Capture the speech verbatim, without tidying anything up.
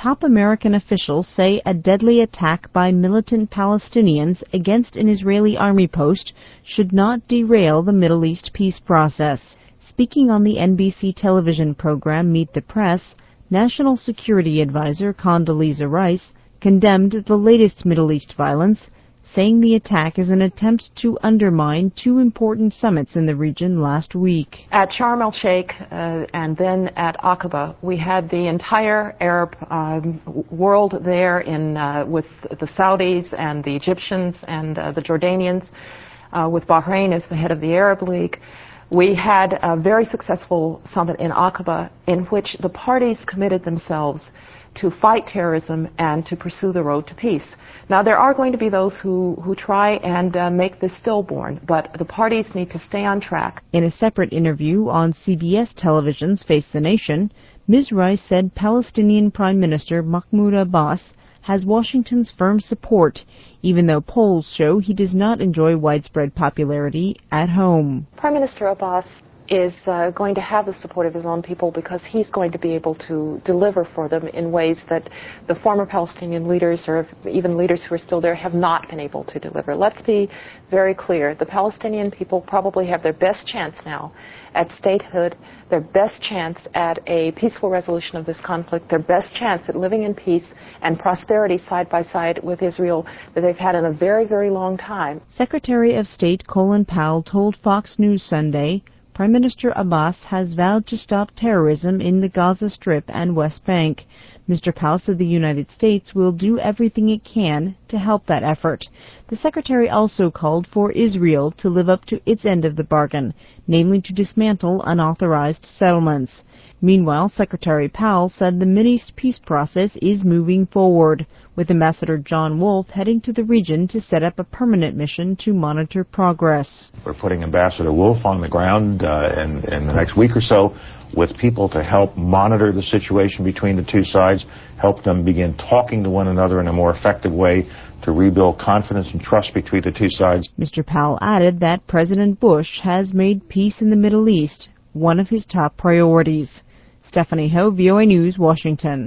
Top American officials say a deadly attack by militant Palestinians against an Israeli army post should not derail the Middle East peace process. Speaking on the N B C television program Meet the Press, National Security Advisor Condoleezza Rice condemned the latest Middle East violence, saying the attack is an attempt to undermine two important summits in the region last week. At Sharm el-Sheikh uh, and then at Aqaba, we had the entire Arab um, world there in, uh, with the Saudis and the Egyptians and uh, the Jordanians, uh, with Bahrain as the head of the Arab League. We had a very successful summit in Aqaba in which the parties committed themselves to fight terrorism and to pursue the road to peace. Now, there are going to be those who, who try and uh, make this stillborn, but the parties need to stay on track. In a separate interview on C B S Television's Face the Nation, Miz Rice said Palestinian Prime Minister Mahmoud Abbas has Washington's firm support, even though polls show he does not enjoy widespread popularity at home. Prime Minister Abbas is uh, going to have the support of his own people because he's going to be able to deliver for them in ways that the former Palestinian leaders or even leaders who are still there have not been able to deliver. Let's be very clear. The Palestinian people probably have their best chance now at statehood, their best chance at a peaceful resolution of this conflict, their best chance at living in peace and prosperity side by side with Israel that they've had in a very, very long time. Secretary of State Colin Powell told Fox News Sunday Prime Minister Abbas has vowed to stop terrorism in the Gaza Strip and West Bank. Mister Powell said the United States will do everything it can to help that effort. The Secretary also called for Israel to live up to its end of the bargain, namely to dismantle unauthorized settlements. Meanwhile, Secretary Powell said the Mideast peace process is moving forward, with Ambassador John Wolf heading to the region to set up a permanent mission to monitor progress. We're putting Ambassador Wolf on the ground uh, in, in the next week or so with people to help monitor the situation between the two sides, help them begin talking to one another in a more effective way to rebuild confidence and trust between the two sides. Mister Powell added that President Bush has made peace in the Middle East one of his top priorities. Stephanie Ho, V O A News, Washington.